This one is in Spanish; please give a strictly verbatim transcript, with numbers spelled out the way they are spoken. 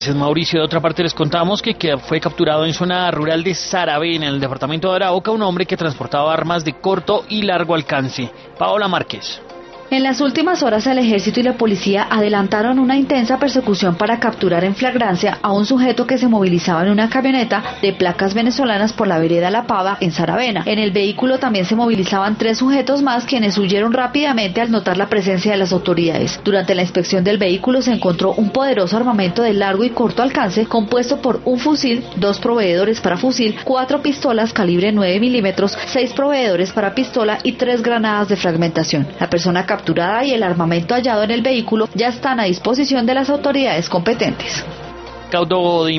Mauricio, de otra parte les contamos que, que fue capturado en zona rural de Saravena, en el departamento de Arauca, un hombre que transportaba armas de corto y largo alcance. Paola Márquez. En las últimas horas el ejército y la policía adelantaron una intensa persecución para capturar en flagrancia a un sujeto que se movilizaba en una camioneta de placas venezolanas por la vereda La Pava en Saravena. En el vehículo también se movilizaban tres sujetos más, quienes huyeron rápidamente al notar la presencia de las autoridades. Durante la inspección del vehículo se encontró un poderoso armamento de largo y corto alcance compuesto por un fusil, dos proveedores para fusil, cuatro pistolas calibre nueve milímetros, seis proveedores para pistola y tres granadas de fragmentación. La persona capturada y el armamento hallado en el vehículo ya están a disposición de las autoridades competentes. Caudó de